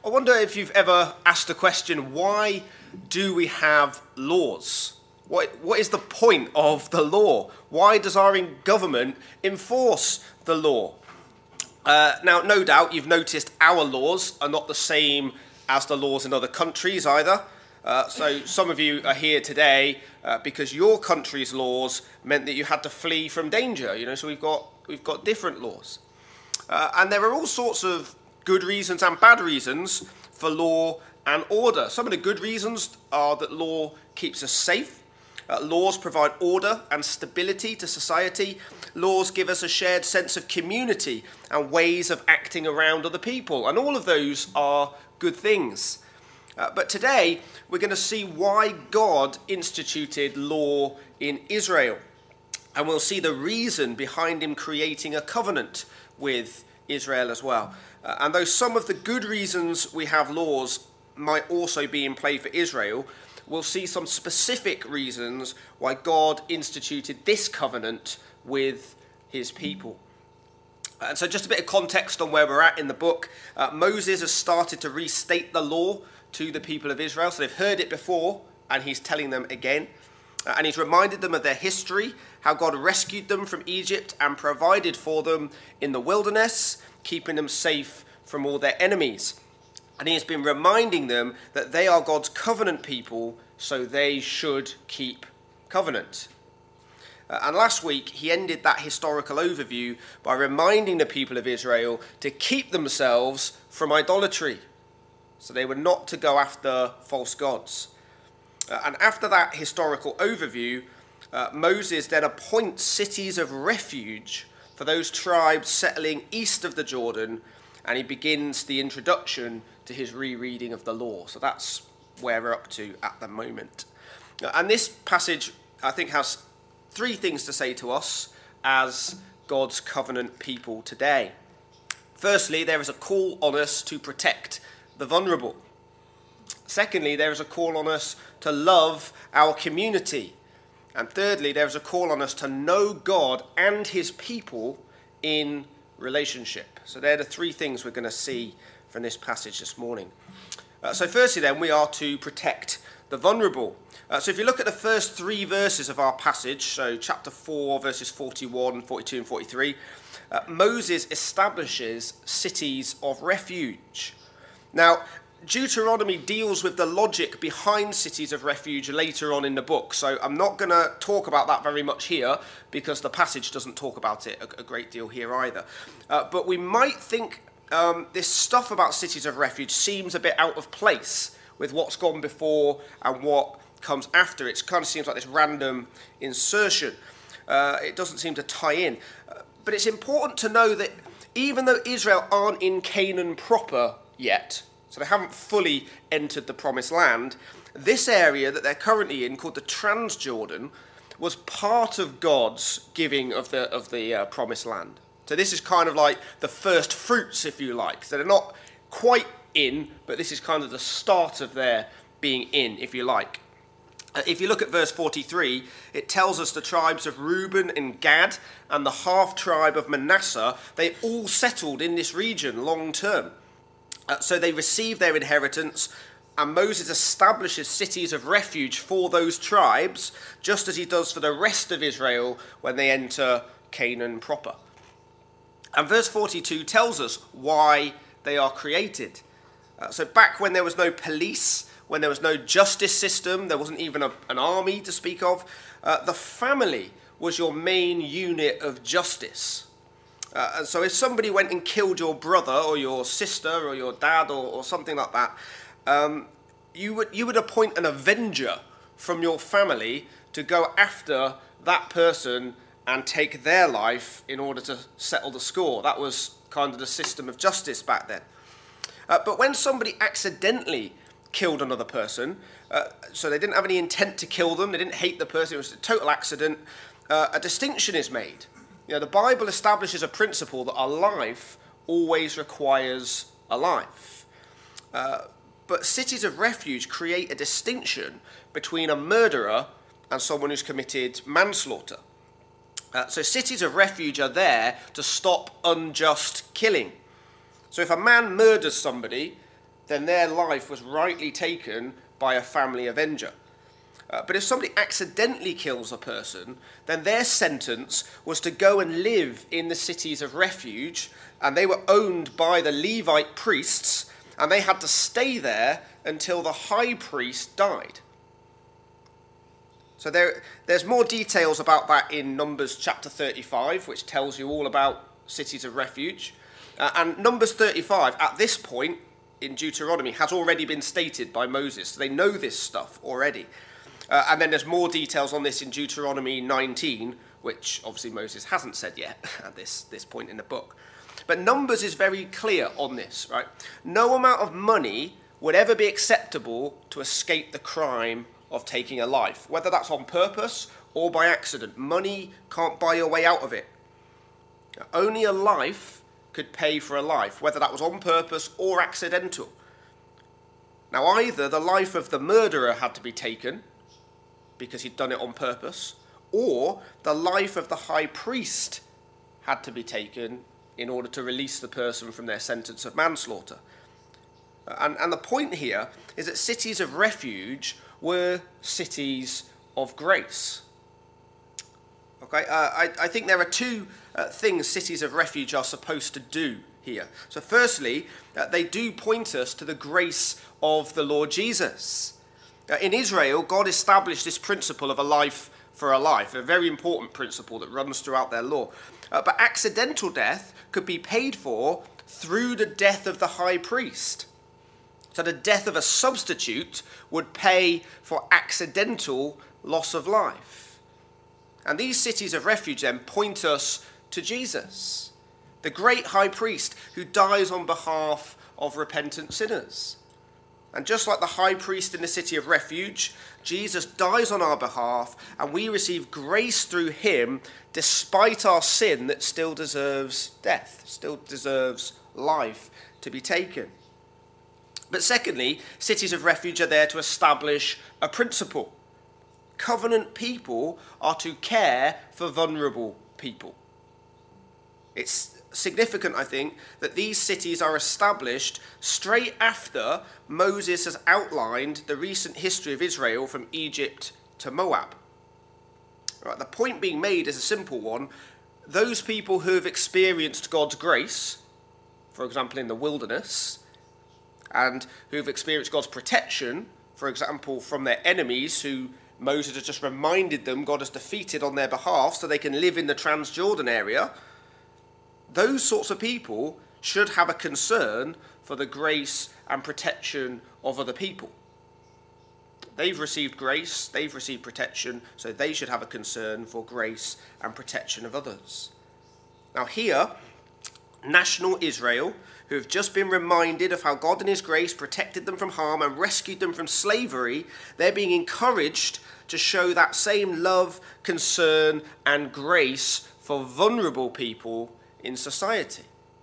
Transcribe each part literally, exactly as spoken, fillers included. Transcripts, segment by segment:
I wonder if you've ever asked the question, why do we have laws? What, what is the point of the law? Why does our government enforce the law? Uh, now, no doubt you've noticed our laws are not the same as the laws in other countries either. Uh, so some of you are here today uh, because your country's laws meant that you had to flee from danger. You know, so we've got we've got different laws, uh, and there are all sorts of good reasons and bad reasons for law and order. Some of the good reasons are that law keeps us safe. Uh, laws provide order and stability to society. Laws give us a shared sense of community and ways of acting around other people, and all of those are good things. Uh, but today, we're going to see why God instituted law in Israel. And we'll see the reason behind him creating a covenant with Israel as well. Uh, and though some of the good reasons we have laws might also be in play for Israel, we'll see some specific reasons why God instituted this covenant with his people. And so just a bit of context on where we're at in the book. Uh, Moses has started to restate the law to the people of Israel. So they've heard it before, and he's telling them again. Uh, and he's reminded them of their history, how God rescued them from Egypt and provided for them in the wilderness, keeping them safe from all their enemies. And he has been reminding them that they are God's covenant people, so they should keep covenant. Uh, and last week, he ended that historical overview by reminding the people of Israel to keep themselves from idolatry. So they were not to go after false gods. Uh, and after that historical overview, uh, Moses then appoints cities of refuge for those tribes settling east of the Jordan, and he begins the introduction to his rereading of the law. So that's where we're up to at the moment. Uh, and this passage, I think, has three things to say to us as God's covenant people today. Firstly, there is a call on us to protect the vulnerable. Secondly, there is a call on us to love our community. And thirdly, there is a call on us to know God and his people in relationship. So they're the three things we're going to see from this passage this morning. Uh, so firstly then, we are to protect the vulnerable. Uh, so if you look at the first three verses of our passage, so chapter four, verses forty-one, forty-two and forty-three, uh, Moses establishes cities of refuge. Now, Deuteronomy deals with the logic behind cities of refuge later on in the book, so I'm not going to talk about that very much here because the passage doesn't talk about it a, a great deal here either. Uh, but we might think um, this stuff about cities of refuge seems a bit out of place with what's gone before and what comes after. It kind of seems like this random insertion. Uh, it doesn't seem to tie in. Uh, but it's important to know that even though Israel aren't in Canaan proper yet, so they haven't fully entered the promised land, this area that they're currently in, called the Transjordan, was part of God's giving of the of the uh, promised land. So this is kind of like the first fruits, if you like. So they're not quite in, but this is kind of the start of their being in, if you like. Uh, if you look at verse forty-three, it tells us the tribes of Reuben and Gad and the half tribe of Manasseh, they all settled in this region long term. Uh, so they receive their inheritance, and Moses establishes cities of refuge for those tribes, just as he does for the rest of Israel when they enter Canaan proper. And verse forty-two tells us why they are created. Uh, so back when there was no police, when there was no justice system, there wasn't even a, an army to speak of, uh, the family was your main unit of justice. Uh, and so if somebody went and killed your brother or your sister or your dad or, or something like that, um, you would you would appoint an avenger from your family to go after that person and take their life in order to settle the score. That was kind of the system of justice back then. Uh, but when somebody accidentally killed another person, uh, so they didn't have any intent to kill them, they didn't hate the person, it was a total accident, uh, a distinction is made. You know, the Bible establishes a principle that a life always requires a life. Uh, but cities of refuge create a distinction between a murderer and someone who's committed manslaughter. Uh, so cities of refuge are there to stop unjust killing. So if a man murders somebody, then their life was rightly taken by a family avenger. Uh, but if somebody accidentally kills a person, then their sentence was to go and live in the cities of refuge, and they were owned by the Levite priests, and they had to stay there until the high priest died. So there, there's more details about that in Numbers chapter thirty-five, which tells you all about cities of refuge. Uh, and Numbers thirty-five, at this point in Deuteronomy, has already been stated by Moses. So they know this stuff already. Uh, and then there's more details on this in Deuteronomy nineteen, which obviously Moses hasn't said yet at this, this point in the book. But Numbers is very clear on this, right? No amount of money would ever be acceptable to escape the crime of taking a life, whether that's on purpose or by accident. Money can't buy your way out of it. Only a life could pay for a life, whether that was on purpose or accidental. Now, either the life of the murderer had to be taken because he'd done it on purpose, or the life of the high priest had to be taken in order to release the person from their sentence of manslaughter. And, and the point here is that cities of refuge were cities of grace. Okay, uh, I, I think there are two uh, things cities of refuge are supposed to do here. So firstly, uh, they do point us to the grace of the Lord Jesus. Uh, in Israel, God established this principle of a life for a life, a very important principle that runs throughout their law. Uh, but accidental death could be paid for through the death of the high priest. So the death of a substitute would pay for accidental loss of life. And these cities of refuge then point us to Jesus, the great high priest who dies on behalf of repentant sinners. And just like the high priest in the city of refuge, Jesus dies on our behalf, and we receive grace through him despite our sin that still deserves death, still deserves life to be taken. But secondly, cities of refuge are there to establish a principle. Covenant people are to care for vulnerable people. It's significant, I think, that these cities are established straight after Moses has outlined the recent history of Israel from Egypt to Moab. Right, the point being made is a simple one. Those people who have experienced God's grace, for example in the wilderness, and who have experienced God's protection, for example from their enemies who Moses has just reminded them God has defeated on their behalf so they can live in the Transjordan area, those sorts of people should have a concern for the grace and protection of other people. They've received grace, they've received protection, so they should have a concern for grace and protection of others. Now here, national Israel, who have just been reminded of how God in his grace protected them from harm and rescued them from slavery, they're being encouraged to show that same love, concern, and grace for vulnerable people in society.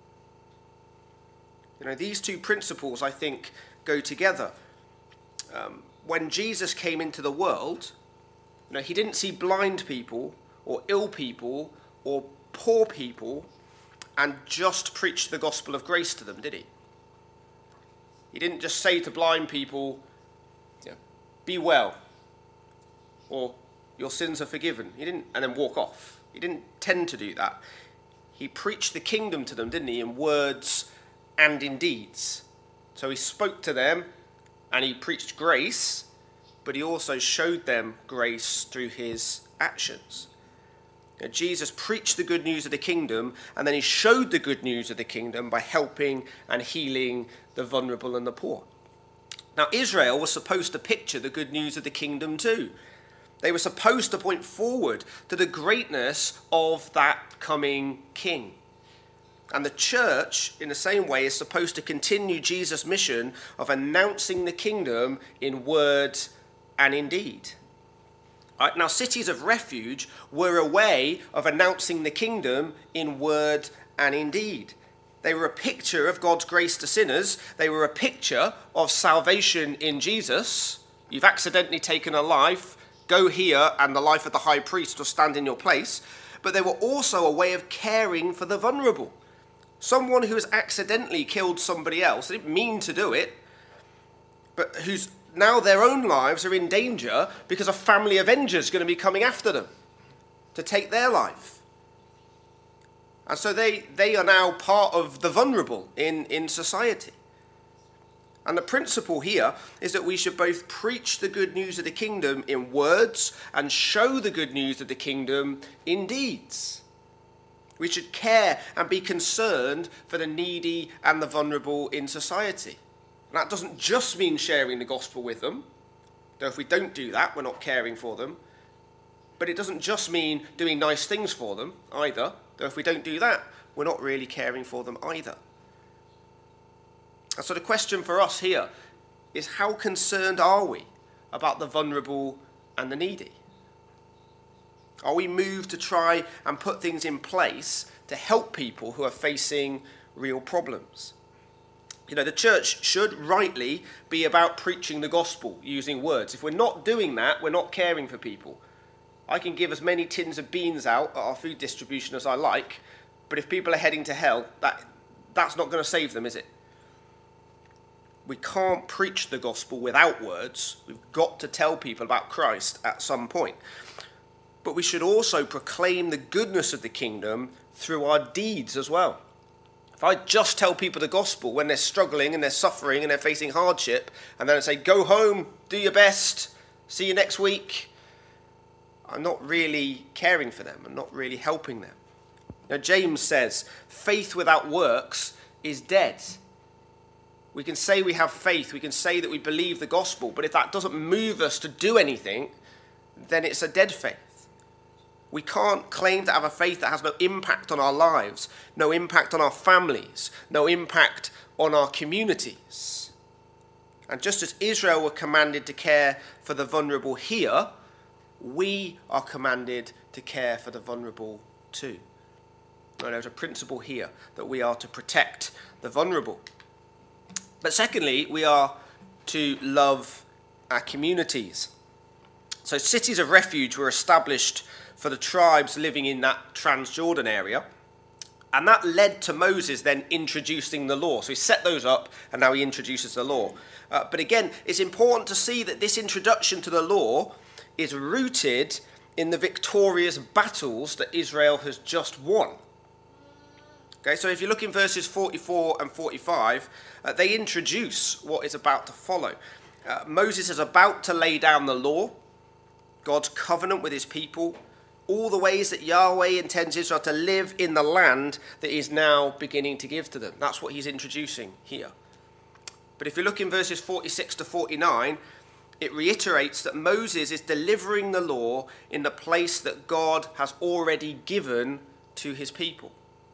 You know, these two principles, I think, go together. Um, when Jesus came into the world, you know, he didn't see blind people or ill people or poor people and just preach the gospel of grace to them, did he? He didn't just say to blind people, you know, be well, or your sins are forgiven. He didn't, and then walk off. He didn't tend to do that. He preached the kingdom to them, didn't he, in words and in deeds. So he spoke to them and he preached grace, but he also showed them grace through his actions. You know, Jesus preached the good news of the kingdom, and then he showed the good news of the kingdom by helping and healing the vulnerable and the poor. Now, Israel was supposed to picture the good news of the kingdom too. They were supposed to point forward to the greatness of that coming king. And the church, in the same way, is supposed to continue Jesus' mission of announcing the kingdom in word and in deed. Right, now, cities of refuge were a way of announcing the kingdom in word and in deed. They were a picture of God's grace to sinners. They were a picture of salvation in Jesus. You've accidentally taken a life, go here and the life of the high priest will stand in your place. But they were also a way of caring for the vulnerable. Someone who has accidentally killed somebody else, they didn't mean to do it, but whose now their own lives are in danger because a family avenger is going to be coming after them to take their life. And so they, they are now part of the vulnerable in, in society. And the principle here is that we should both preach the good news of the kingdom in words and show the good news of the kingdom in deeds. We should care and be concerned for the needy and the vulnerable in society. And that doesn't just mean sharing the gospel with them, though if we don't do that, we're not caring for them. But it doesn't just mean doing nice things for them either, though if we don't do that, we're not really caring for them either. And so the question for us here is, how concerned are we about the vulnerable and the needy? Are we moved to try and put things in place to help people who are facing real problems? You know, the church should rightly be about preaching the gospel using words. If we're not doing that, we're not caring for people. I can give as many tins of beans out at our food distribution as I like, but if people are heading to hell, that that's not going to save them, is it? We can't preach the gospel without words. We've got to tell people about Christ at some point. But we should also proclaim the goodness of the kingdom through our deeds as well. If I just tell people the gospel when they're struggling and they're suffering and they're facing hardship, and then I say, go home, do your best, see you next week, I'm not really caring for them. I'm not really helping them. Now, James says, faith without works is dead. We can say we have faith, we can say that we believe the gospel, but if that doesn't move us to do anything, then it's a dead faith. We can't claim to have a faith that has no impact on our lives, no impact on our families, no impact on our communities. And just as Israel were commanded to care for the vulnerable here, we are commanded to care for the vulnerable too. And there's a principle here that we are to protect the vulnerable. But secondly, we are to love our communities. So cities of refuge were established for the tribes living in that Transjordan area. And that led to Moses then introducing the law. So he set those up and now he introduces the law. Uh, but again, it's important to see that this introduction to the law is rooted in the victorious battles that Israel has just won. Okay, so if you look in verses forty-four and forty-five, uh, they introduce what is about to follow. Uh, Moses is about to lay down the law, God's covenant with his people, all the ways that Yahweh intends Israel to live in the land that he is now beginning to give to them. That's what he's introducing here. But if you look in verses forty-six to forty-nine, it reiterates that Moses is delivering the law in the place that God has already given to his people.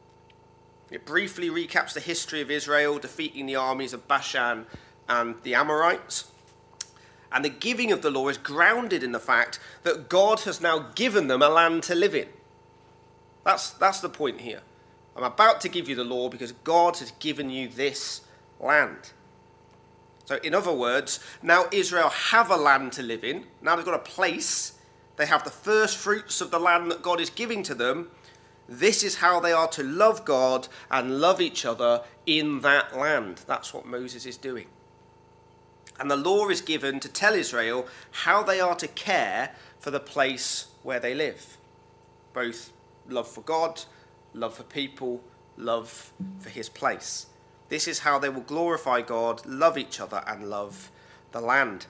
It briefly recaps the history of Israel defeating the armies of Bashan and the Amorites. And the giving of the law is grounded in the fact that God has now given them a land to live in. That's, that's the point here. I'm about to give you the law because God has given you this land. So in other words, now Israel have a land to live in. Now they've got a place. They have the first fruits of the land that God is giving to them. This is how they are to love God and love each other in that land. That's what Moses is doing. And the law is given to tell Israel how they are to care for the place where they live. Both love for God, love for people, love for his place. This is how they will glorify God, love each other, and love the land.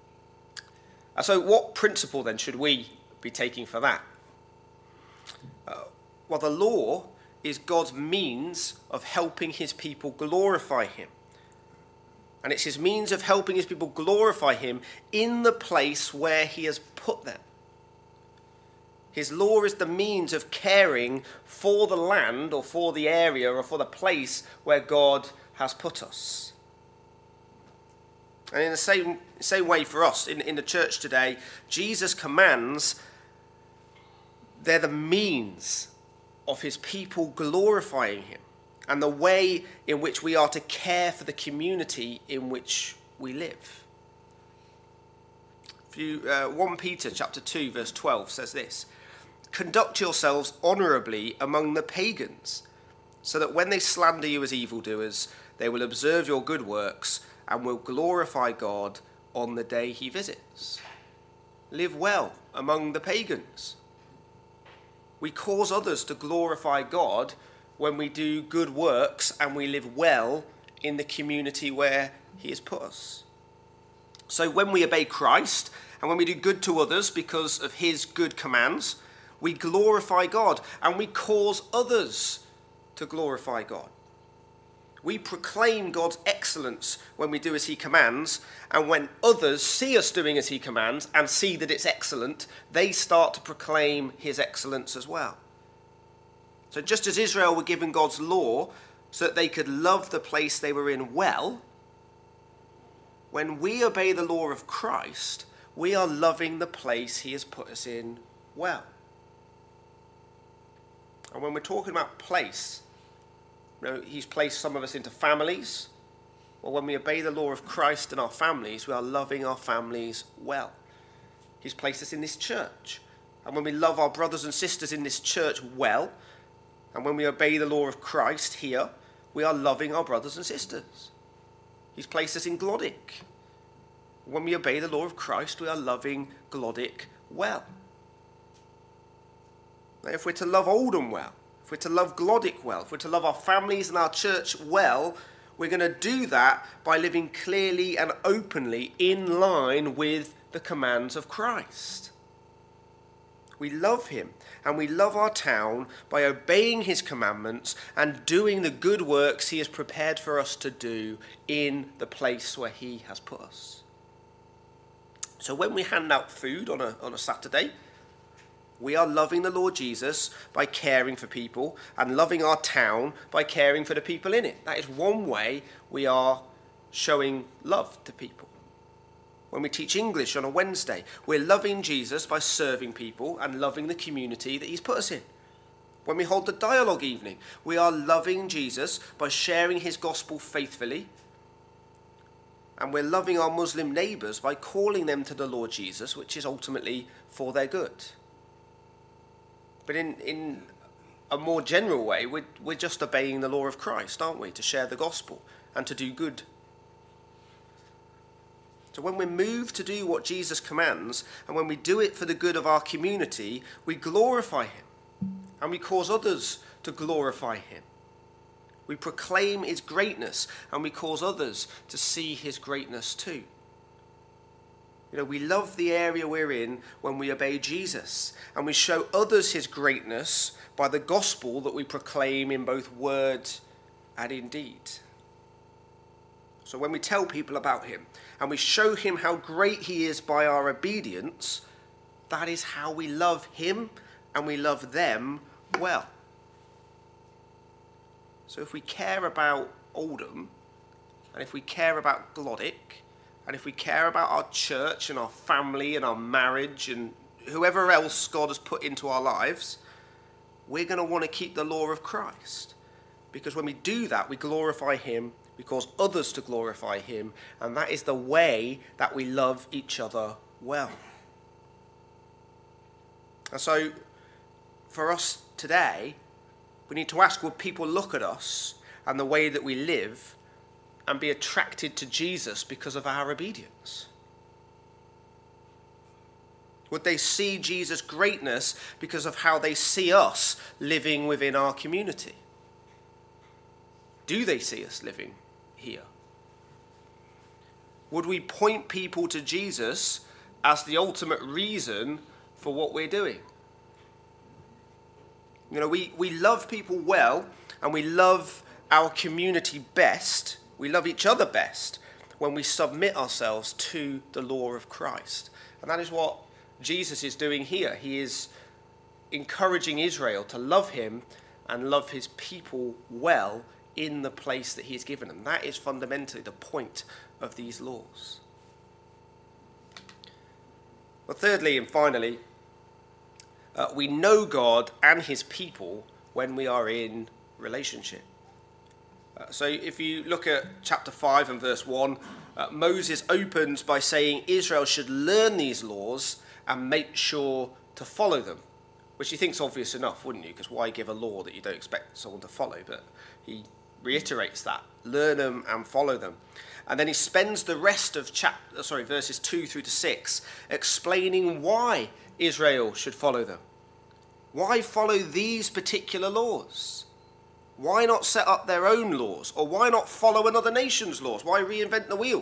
And so what principle then should we be taking for that? Uh, well, the law is God's means of helping his people glorify him. And it's his means of helping his people glorify him in the place where he has put them. His law is the means of caring for the land or for the area or for the place where God has put us. And in the same, same way for us, in, in the church today, Jesus' commands, they're the means of his people glorifying him and the way in which we are to care for the community in which we live. If you, uh, First Peter chapter two, verse twelve says this: "Conduct yourselves honourably among the pagans, so that when they slander you as evildoers, they will observe your good works and will glorify God on the day he visits. Live well among the pagans. We cause others to glorify God when we do good works and we live well in the community where he has put us. So when we obey Christ and when we do good to others because of his good commands, we glorify God and we cause others to glorify God. We proclaim God's excellence when we do as he commands, and when others see us doing as he commands and see that it's excellent, they start to proclaim his excellence as well. So just as Israel were given God's law so that they could love the place they were in well, when we obey the law of Christ, we are loving the place he has put us in well. And when we're talking about place, you know, he's placed some of us into families. Well, when we obey the law of Christ in our families, we are loving our families well. He's placed us in this church. And when we love our brothers and sisters in this church well, and when we obey the law of Christ here, we are loving our brothers and sisters. He's placed us in Glodick. When we obey the law of Christ, we are loving Glodick well. Now, if we're to love Oldham well, if we're to love Glodick well, if we're to love our families and our church well, we're going to do that by living clearly and openly in line with the commands of Christ. We love him and we love our town by obeying his commandments and doing the good works he has prepared for us to do in the place where he has put us. So when we hand out food on a, on a Saturday, we are loving the Lord Jesus by caring for people and loving our town by caring for the people in it. That is one way we are showing love to people. When we teach English on a Wednesday, we're loving Jesus by serving people and loving the community that he's put us in. When we hold the dialogue evening, we are loving Jesus by sharing his gospel faithfully. And we're loving our Muslim neighbours by calling them to the Lord Jesus, which is ultimately for their good. But in, in a more general way, we're, we're just obeying the law of Christ, aren't we? To share the gospel and to do good. So when we're moved to do what Jesus commands, and when we do it for the good of our community, we glorify him. And we cause others to glorify him. We proclaim his greatness, and we cause others to see his greatness too. You know, we love the area we're in when we obey Jesus, and we show others his greatness by the gospel that we proclaim in both word and in deed. So when we tell people about him, and we show him how great he is by our obedience, that is how we love him, and we love them well. So if we care about Oldham, and if we care about Glodick, and if we care about our church and our family and our marriage and whoever else God has put into our lives, we're going to want to keep the law of Christ. Because when we do that, we glorify him, we cause others to glorify him, and that is the way that we love each other well. And so, for us today, we need to ask, would people look at us and the way that we live and be attracted to Jesus because of our obedience? Would they see Jesus' greatness because of how they see us living within our community? Do they see us living here? Would we point people to Jesus as the ultimate reason for what we're doing? You know, we, we love people well, and we love our community best. We love each other best when we submit ourselves to the law of Christ. And that is what Jesus is doing here. He is encouraging Israel to love him and love his people well in the place that he has given them. That is fundamentally the point of these laws. But thirdly and finally, uh, we know God and his people when we are in relationship. Uh, so if you look at chapter five and verse one, uh, Moses opens by saying Israel should learn these laws and make sure to follow them, which you think's obvious enough, wouldn't you? Because why give a law that you don't expect someone to follow? But he reiterates that. Learn them and follow them. And then he spends the rest of chapter, sorry, verses two through to six explaining why Israel should follow them. Why follow these particular laws? Why not set up their own laws? Or why not follow another nation's laws? Why reinvent the wheel?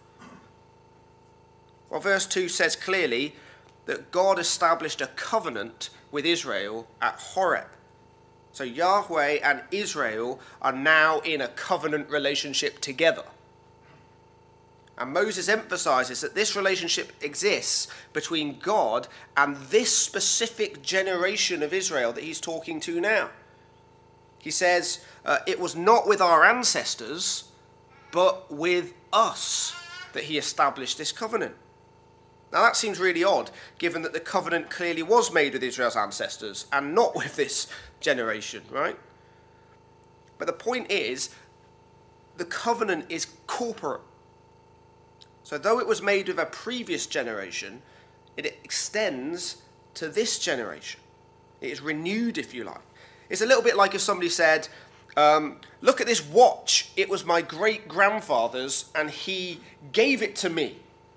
Well, verse two says clearly that God established a covenant with Israel at Horeb. So Yahweh and Israel are now in a covenant relationship together. And Moses emphasizes that this relationship exists between God and this specific generation of Israel that he's talking to now. He says, uh, it was not with our ancestors, but with us that he established this covenant. Now that seems really odd, given that the covenant clearly was made with Israel's ancestors and not with this generation, right? But the point is, the covenant is corporate. So though it was made with a previous generation, it extends to this generation. It is renewed, if you like. It's a little bit like if somebody said, um, look at this watch. It was my great-grandfather's and he gave it to me.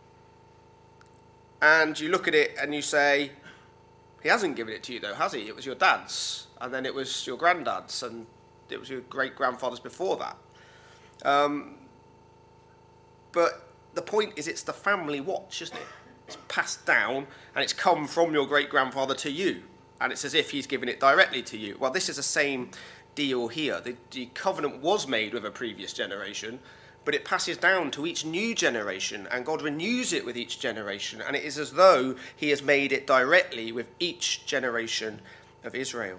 And you look at it and you say, he hasn't given it to you though, has he? It was your dad's, and then it was your granddad's, and it was your great-grandfather's before that. Um, but the point is, it's the family watch, isn't it? It's passed down, and it's come from your great-grandfather to you. And it's as if he's given it directly to you. Well, this is the same deal here. The, the covenant was made with a previous generation, but it passes down to each new generation, and God renews it with each generation. And it is as though he has made it directly with each generation of Israel.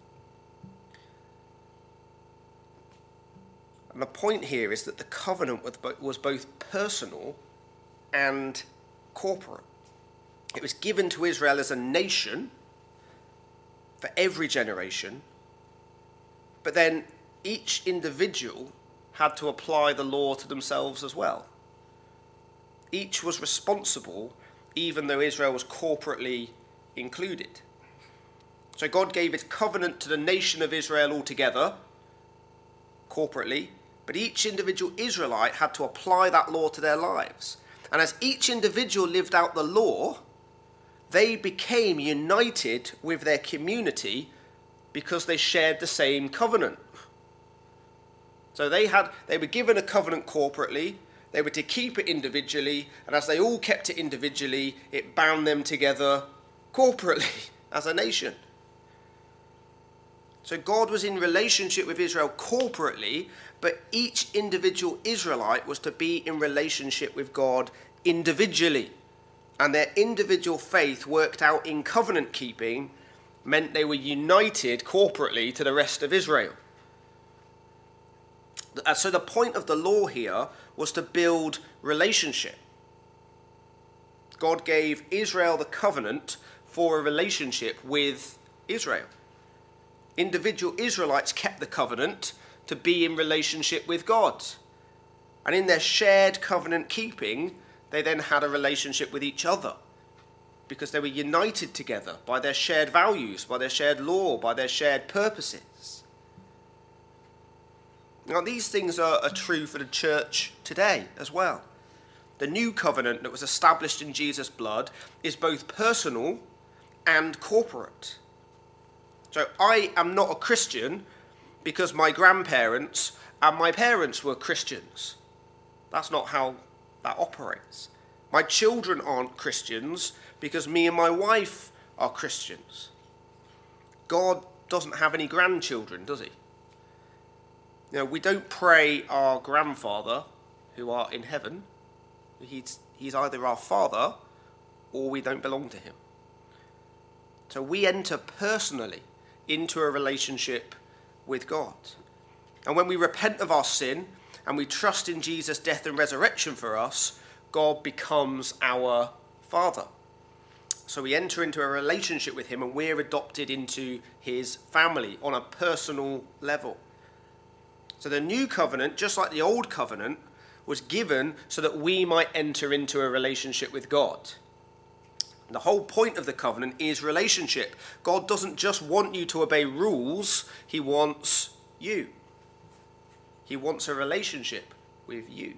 And the point here is that the covenant was both personal and corporate. It was given to Israel as a nation for every generation, but then each individual had to apply the law to themselves as well. Each was responsible, even though Israel was corporately included. So God gave his covenant to the nation of Israel altogether, corporately, but each individual Israelite had to apply that law to their lives. And as each individual lived out the law, they became united with their community because they shared the same covenant. So they had, they were given a covenant corporately, they were to keep it individually, and as they all kept it individually, it bound them together corporately as a nation. So God was in relationship with Israel corporately, but each individual Israelite was to be in relationship with God individually. And their individual faith worked out in covenant keeping meant they were united corporately to the rest of Israel. So the point of the law here was to build relationship. God gave Israel the covenant for a relationship with Israel. Individual Israelites kept the covenant to be in relationship with God. And in their shared covenant keeping, they then had a relationship with each other because they were united together by their shared values, by their shared law, by their shared purposes. Now, these things are, are true for the church today as well. The new covenant that was established in Jesus' blood is both personal and corporate. So I am not a Christian because my grandparents and my parents were Christians. That's not how that operates. My children aren't Christians because me and my wife are Christians. God doesn't have any grandchildren, does he? You know, we don't pray our grandfather who art in heaven. He's, he's either our father or we don't belong to him. So we enter personally into a relationship with God. And when we repent of our sin and we trust in Jesus' death and resurrection for us, God becomes our Father. So we enter into a relationship with him and we're adopted into his family on a personal level. So the new covenant, just like the old covenant, was given so that we might enter into a relationship with God. The whole point of the covenant is relationship. God doesn't just want you to obey rules, he wants you. He wants a relationship with you.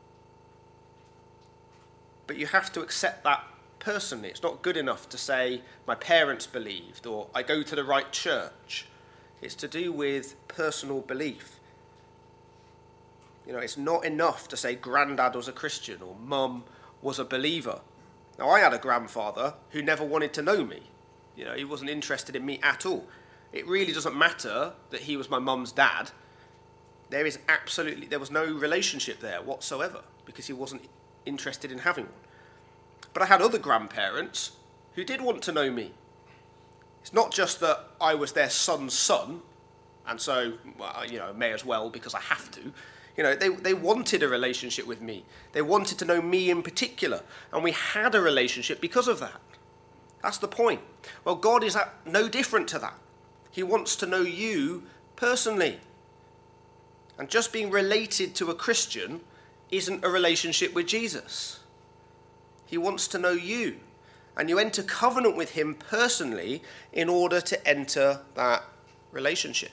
But you have to accept that personally. It's not good enough to say, my parents believed, or I go to the right church. It's to do with personal belief. You know, it's not enough to say granddad was a Christian or mum was a believer. Now, I had a grandfather who never wanted to know me. You know, he wasn't interested in me at all. It really doesn't matter that he was my mum's dad. There is absolutely, there was no relationship there whatsoever because he wasn't interested in having one. But I had other grandparents who did want to know me. It's not just that I was their son's son, and so, well, you know, may as well because I have to. You know, they, they wanted a relationship with me. They wanted to know me in particular, and we had a relationship because of that. That's the point. Well, God is no different to that. He wants to know you personally. And just being related to a Christian isn't a relationship with Jesus. He wants to know you. And you enter covenant with him personally in order to enter that relationship.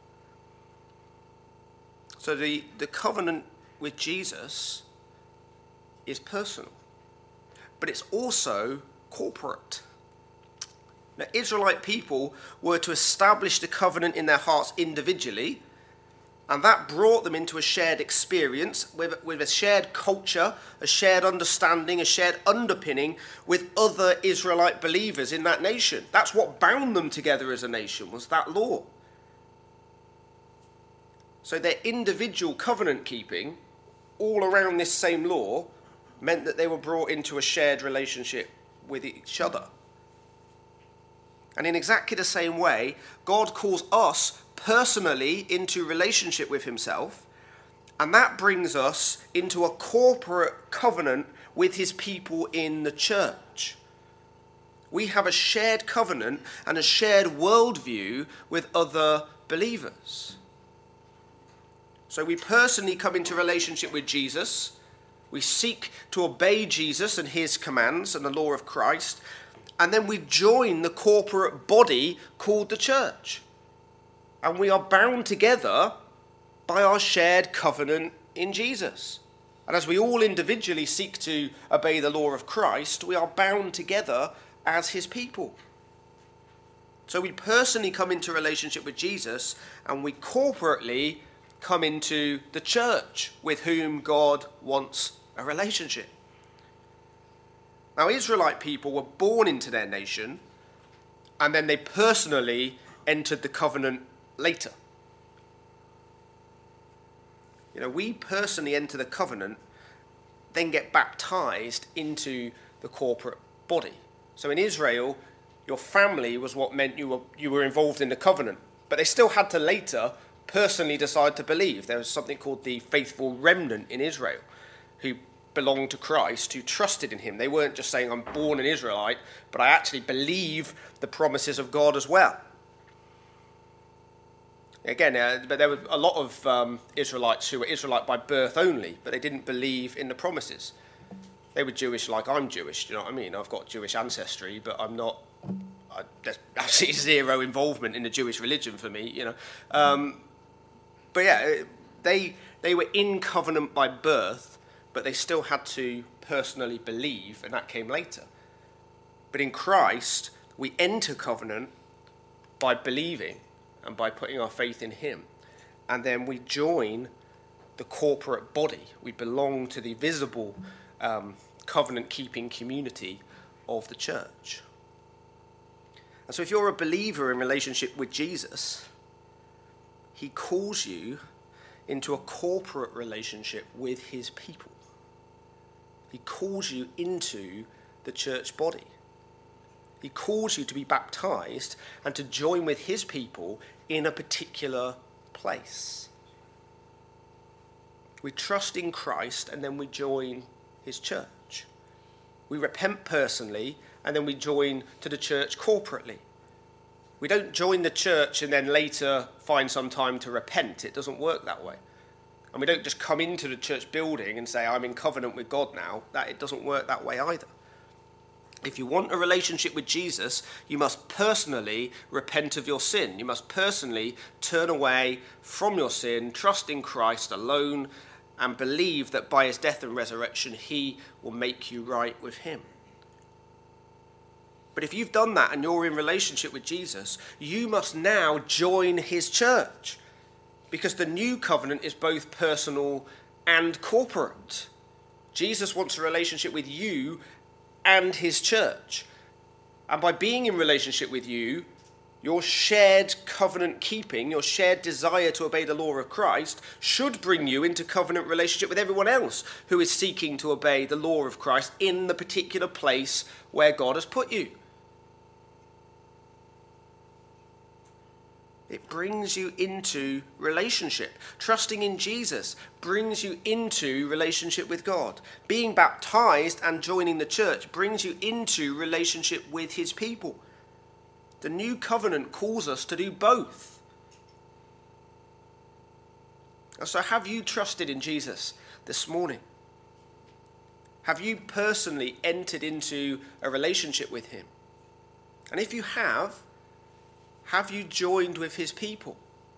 So the, the covenant with Jesus is personal, but it's also corporate. Now, Israelite people were to establish the covenant in their hearts individually, and that brought them into a shared experience with, with a shared culture, a shared understanding, a shared underpinning with other Israelite believers in that nation. That's what bound them together as a nation, was that law. So their individual covenant keeping, all around this same law, meant that they were brought into a shared relationship with each other. And in exactly the same way, God calls us personally into relationship with himself, and that brings us into a corporate covenant with his people in the church. We have a shared covenant and a shared worldview with other believers. So we personally come into relationship with Jesus. We seek to obey Jesus and his commands and the law of Christ. And then we join the corporate body called the church. And we are bound together by our shared covenant in Jesus. And as we all individually seek to obey the law of Christ, we are bound together as his people. So we personally come into relationship with Jesus, and we corporately come into the church with whom God wants a relationship. Now, Israelite people were born into their nation, and then they personally entered the covenant later. You know, we personally enter the covenant, then get baptized into the corporate body. So in Israel, your family was what meant you were you were involved in the covenant, but they still had to later personally decide to believe. There was something called the faithful remnant in Israel who belonged to Christ, who trusted in him. They weren't just saying, I'm born an Israelite, but I actually believe the promises of God as well. Again, uh, but there were a lot of um, Israelites who were Israelite by birth only, but they didn't believe in the promises. They were Jewish like I'm Jewish, do you know what I mean? I've got Jewish ancestry, but I'm not, I, there's absolutely zero involvement in the Jewish religion for me, you know. Um, but yeah, they they were in covenant by birth, but they still had to personally believe, and that came later. But in Christ, we enter covenant by believing and by putting our faith in him. And then we join the corporate body. We belong to the visible um, covenant-keeping community of the church. And so if you're a believer in relationship with Jesus, he calls you into a corporate relationship with his people. He calls you into the church body. He calls you to be baptized and to join with his people in a particular place. We trust in Christ, and then we join his church. We repent personally, and then we join to the church corporately. We don't join the church and then later find some time to repent. It doesn't work that way. And we don't just come into the church building and say, I'm in covenant with God now. That it doesn't work that way either. If you want a relationship with Jesus, you must personally repent of your sin. You must personally turn away from your sin, trust in Christ alone, and believe that by his death and resurrection, he will make you right with him. But if you've done that and you're in relationship with Jesus, you must now join his church, because the new covenant is both personal and corporate. Jesus wants a relationship with you and his church. And by being in relationship with you, your shared covenant keeping, your shared desire to obey the law of Christ should bring you into covenant relationship with everyone else who is seeking to obey the law of Christ in the particular place where God has put you. It brings you into relationship. Trusting in Jesus brings you into relationship with God. Being baptized and joining the church brings you into relationship with his people. The new covenant calls us to do both. And so have you trusted in Jesus this morning? Have you personally entered into a relationship with him? And if you have, have you joined with his people?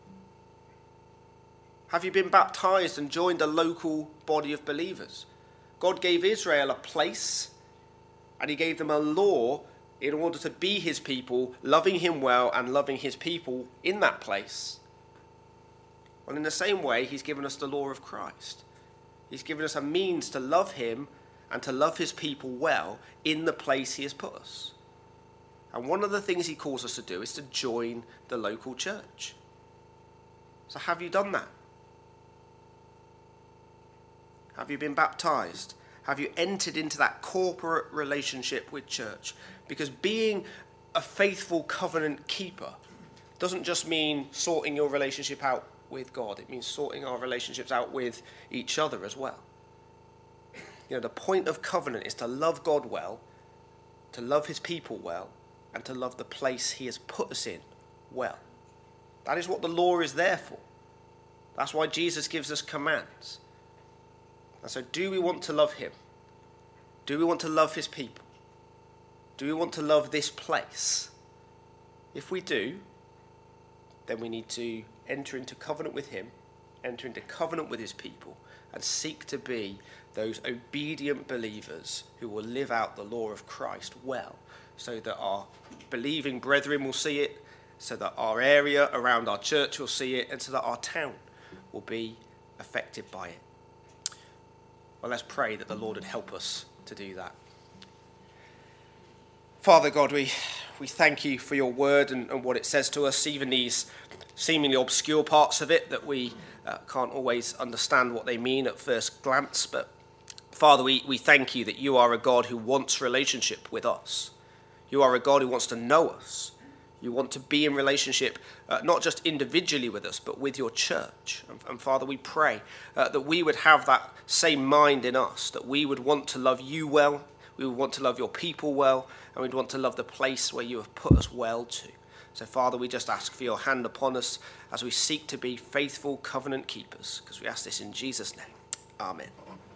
Have you been baptized and joined a local body of believers? God gave Israel a place, and he gave them a law in order to be his people, loving him well and loving his people in that place. Well, in the same way, he's given us the law of Christ. He's given us a means to love him and to love his people well in the place he has put us. And one of the things he calls us to do is to join the local church. So have you done that? Have you been baptized? Have you entered into that corporate relationship with church? Because being a faithful covenant keeper doesn't just mean sorting your relationship out with God. It means sorting our relationships out with each other as well. You know, the point of covenant is to love God well, to love his people well, and to love the place he has put us in well. That is what the law is there for. That's why Jesus gives us commands. And so do we want to love him? Do we want to love his people? Do we want to love this place? If we do, then we need to enter into covenant with him, enter into covenant with his people, and seek to be those obedient believers who will live out the law of Christ well, so that our believing brethren will see it, so that our area around our church will see it, and so that our town will be affected by it. Well, let's pray that the Lord would help us to do that. Father God, we, we thank you for your word and, and what it says to us, even these seemingly obscure parts of it that we uh, can't always understand what they mean at first glance. But Father, we, we thank you that you are a God who wants relationship with us. You are a God who wants to know us. You want to be in relationship, uh, not just individually with us, but with your church. And, and Father, we pray uh, that we would have that same mind in us, that we would want to love you well, we would want to love your people well, and we'd want to love the place where you have put us well to. So Father, we just ask for your hand upon us as we seek to be faithful covenant keepers, because we ask this in Jesus' name. Amen.